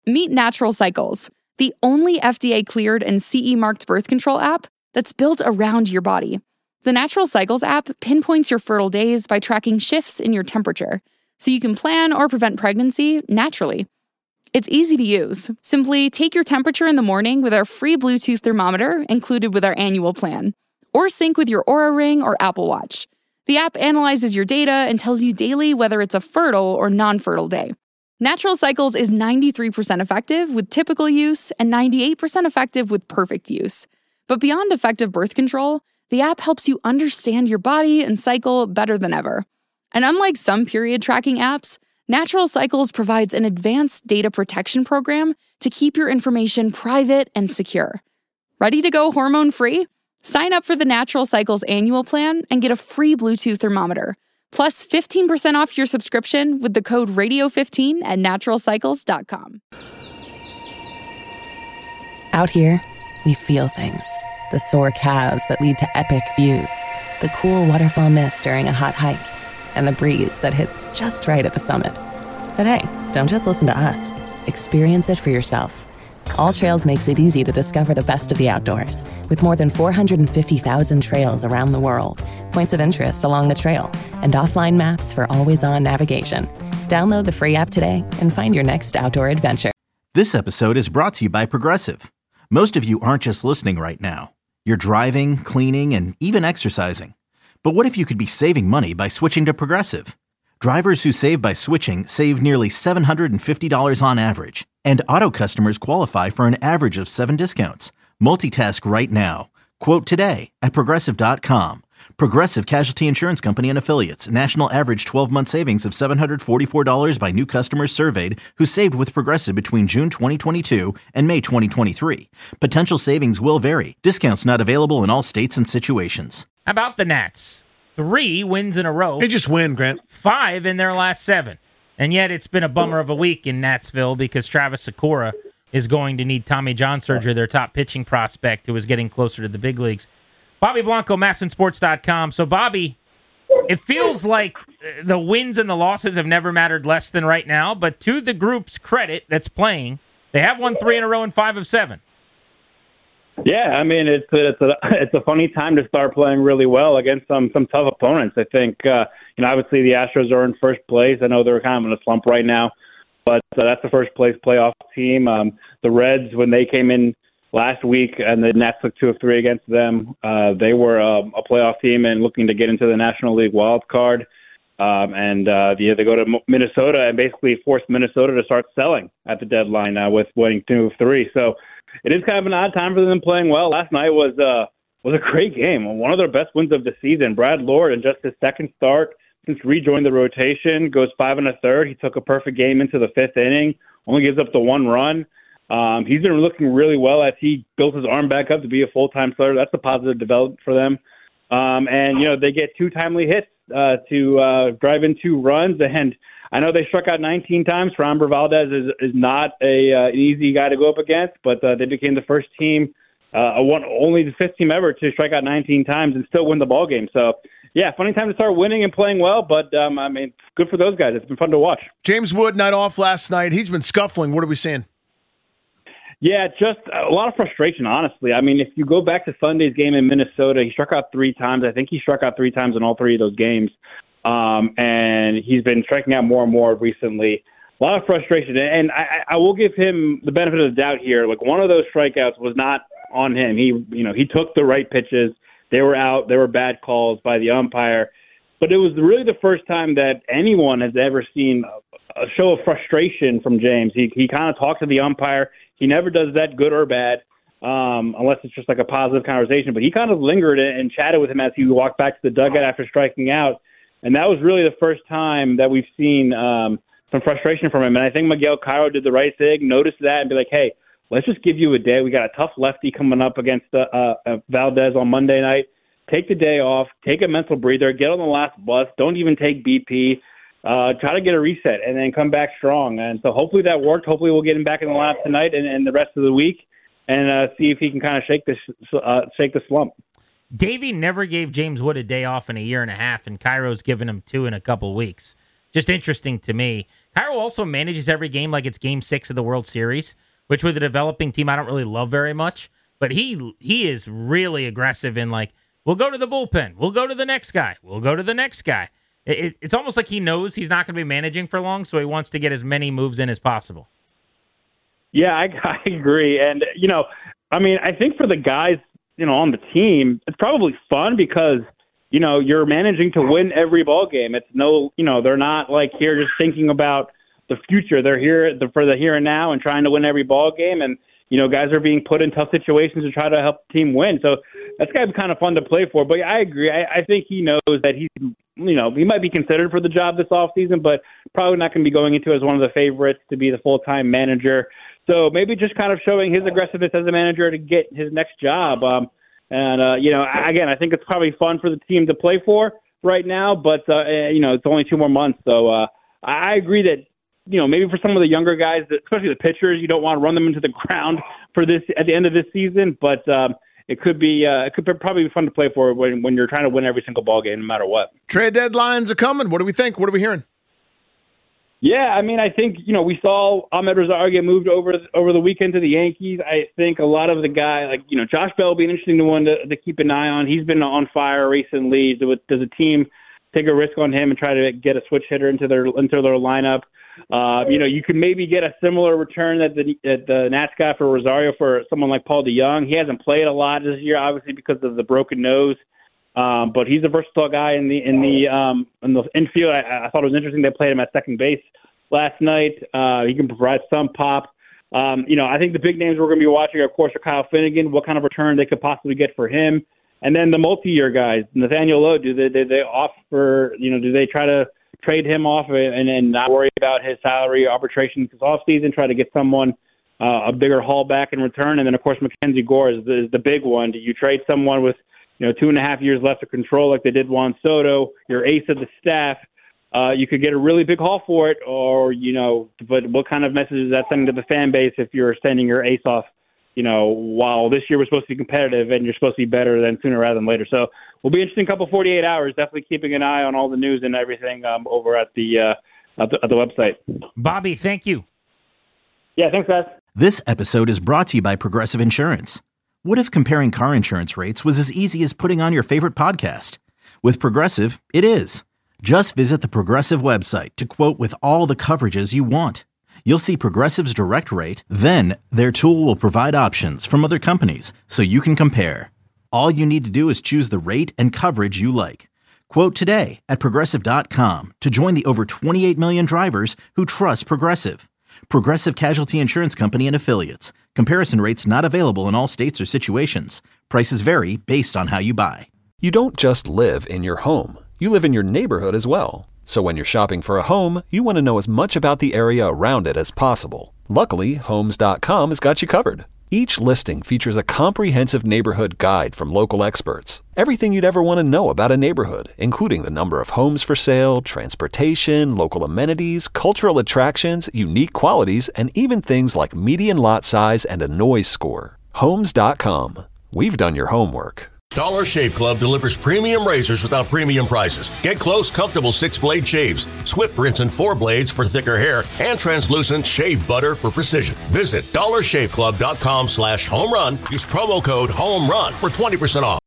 Meet Natural Cycles, the only FDA-cleared and CE-marked birth control app that's built around your body. The Natural Cycles app pinpoints your fertile days by tracking shifts in your temperature, so you can plan or prevent pregnancy naturally. It's easy to use. Simply take your temperature in the morning with our free Bluetooth thermometer included with our annual plan, or sync with your Oura Ring or Apple Watch. The app analyzes your data and tells you daily whether it's a fertile or non-fertile day. Natural Cycles is 93% effective with typical use and 98% effective with perfect use. But beyond effective birth control, the app helps you understand your body and cycle better than ever. And unlike some period tracking apps, Natural Cycles provides an advanced data protection program to keep your information private and secure. Ready to go hormone-free? Sign up for the Natural Cycles annual plan and get a free Bluetooth thermometer, plus 15% off your subscription with the code RADIO15 at naturalcycles.com. Out here, we feel things. The sore calves that lead to epic views, the cool waterfall mist during a hot hike, and the breeze that hits just right at the summit. But hey, don't just listen to us. Experience it for yourself. All Trails makes it easy to discover the best of the outdoors, with more than 450,000 trails around the world, points of interest along the trail, and offline maps for always-on navigation. Download the free app today and find your next outdoor adventure. This episode is brought to you by Progressive. Most of you aren't just listening right now. You're driving, cleaning, and even exercising. But what if you could be saving money by switching to Progressive? Drivers who save by switching save nearly $750 on average, and auto customers qualify for an average of 7 discounts. Multitask right now. Quote today at Progressive.com. Progressive Casualty Insurance Company and Affiliates. National average 12-month savings of $744 by new customers surveyed who saved with Progressive between June 2022 and May 2023. Potential savings will vary. Discounts not available in all states and situations. How about the Nats? 3 wins in a row. They just win, Grant. 5 in their last 7. And yet it's been a bummer of a week in Natsville because Travis Sakura is going to need Tommy John surgery, their top pitching prospect who is getting closer to the big leagues. Bobby Blanco, MASNsports.com. So, Bobby, it feels like the wins and the losses have never mattered less than right now, but to the group's credit that's playing, they have won 3 in a row and 5 of 7. Yeah, I mean, it's a funny time to start playing really well against some tough opponents. I think, obviously the Astros are in first place. I know they're kind of in a slump right now, but that's the first place playoff team. The Reds, when they came in last week and the Nats took 2 of 3 against them, they were a playoff team and looking to get into the National League wild card. They go to Minnesota and basically force Minnesota to start selling at the deadline with winning 2 of 3. So it is kind of an odd time for them playing well. Last night was a great game, one of their best wins of the season. Brad Lord, in just his second start since rejoined the rotation, goes 5 1/3. He took a perfect game into the 5th inning, only gives up the 1 run. He's been looking really well as he built his arm back up to be a full-time starter. That's a positive development for them. They get 2 timely hits to drive in 2 runs. And I know they struck out 19 times. Framber Valdez is not an easy guy to go up against, but they became the first team, only the 5th team ever to strike out 19 times and still win the ball game. So, yeah, funny time to start winning and playing well, but, good for those guys. It's been fun to watch. James Wood, night off last night. He's been scuffling. What are we seeing? Yeah, just a lot of frustration, honestly. I mean, if you go back to Sunday's game in Minnesota, he struck out 3 times. I think he struck out 3 times in all 3 of those games. And he's been striking out more and more recently. A lot of frustration. And I will give him the benefit of the doubt here. Like, one of those strikeouts was not on him. He took the right pitches. They were out. There were bad calls by the umpire. But it was really the first time that anyone has ever seen a show of frustration from James. He kind of talked to the umpire. He never does that, good or bad, unless it's just like a positive conversation. But he kind of lingered and chatted with him as he walked back to the dugout after striking out. And that was really the first time that we've seen some frustration from him. And I think Miguel Cairo did the right thing, noticed that, and be like, hey, let's just give you a day. We got a tough lefty coming up against Valdez on Monday night. Take the day off. Take a mental breather. Get on the last bus. Don't even take BP. Try to get a reset and then come back strong. And so hopefully that worked. Hopefully we'll get him back in the lineup tonight and the rest of the week and see if he can kind of shake the slump. Davey never gave James Wood a day off in a year and a half, and Cairo's given him 2 in a couple weeks. Just interesting to me. Cairo also manages every game like it's Game 6 of the World Series, which with a developing team I don't really love very much. But he is really aggressive in like, we'll go to the bullpen. We'll go to the next guy. We'll go to the next guy. It's almost like he knows he's not going to be managing for long, so he wants to get as many moves in as possible. Yeah, I agree. And, I think for the guys, on the team, it's probably fun because, you're managing to win every ball game. It's they're not like here just thinking about the future. They're here for the here and now and trying to win every ball game. And, guys are being put in tough situations to try to help the team win. So that's got to be kind of fun to play for. But I agree. I think he knows that he might be considered for the job this offseason, but probably not going to be going into as one of the favorites to be the full-time manager. So maybe just kind of showing his aggressiveness as a manager to get his next job. Again, I think it's probably fun for the team to play for right now, but, it's only 2 more months. So I agree that, maybe for some of the younger guys, especially the pitchers, you don't want to run them into the ground for this at the end of this season, but it could probably be fun to play for when you're trying to win every single ball game, no matter what. Trade deadlines are coming. What do we think? What are we hearing? Yeah, I think, we saw Ahmed Rosario get moved over the weekend to the Yankees. I think a lot of the guys, like, Josh Bell would be an interesting one to keep an eye on. He's been on fire recently. Does a team take a risk on him and try to get a switch hitter into their lineup? You could maybe get a similar return that the Nats got for Rosario for someone like Paul DeJong. He hasn't played a lot this year, obviously, because of the broken nose. But he's a versatile guy in the infield. I thought it was interesting they played him at second base last night. He can provide some pop. I think the big names we're going to be watching, of course, are Kyle Finnegan, what kind of return they could possibly get for him. And then the multi-year guys, Nathaniel Lowe, do they offer, do they try to trade him off and then not worry about his salary arbitration this offseason, try to get someone a bigger haul back in return? And then, of course, Mackenzie Gore is the big one. Do you trade someone with 2.5 years left of control like they did Juan Soto, your ace of the staff? You could get a really big haul for it, or, but what kind of message is that sending to the fan base if you're sending your ace off, while this year was supposed to be competitive and you're supposed to be better than sooner rather than later. So we'll be interesting couple 48 hours, definitely keeping an eye on all the news and everything over at the website. Bobby, thank you. Yeah, thanks, guys. This episode is brought to you by Progressive Insurance. What if comparing car insurance rates was as easy as putting on your favorite podcast? With Progressive, it is. Just visit the Progressive website to quote with all the coverages you want. You'll see Progressive's direct rate, then their tool will provide options from other companies so you can compare. All you need to do is choose the rate and coverage you like. Quote today at Progressive.com to join the over 28 million drivers who trust Progressive. Progressive Casualty Insurance Company and Affiliates. Comparison rates not available in all states or situations. Prices vary based on how you buy. You don't just live in your home. You live in your neighborhood as well. So when you're shopping for a home, you want to know as much about the area around it as possible. Luckily, Homes.com has got you covered. Each listing features a comprehensive neighborhood guide from local experts. Everything you'd ever want to know about a neighborhood, including the number of homes for sale, transportation, local amenities, cultural attractions, unique qualities, and even things like median lot size and a noise score. Homes.com. We've done your homework. Dollar Shave Club delivers premium razors without premium prices. Get close, comfortable 6-blade shaves, swift rinse and 4 blades for thicker hair, and translucent shave butter for precision. Visit dollarshaveclub.com/homerun. Use promo code HOMERUN for 20% off.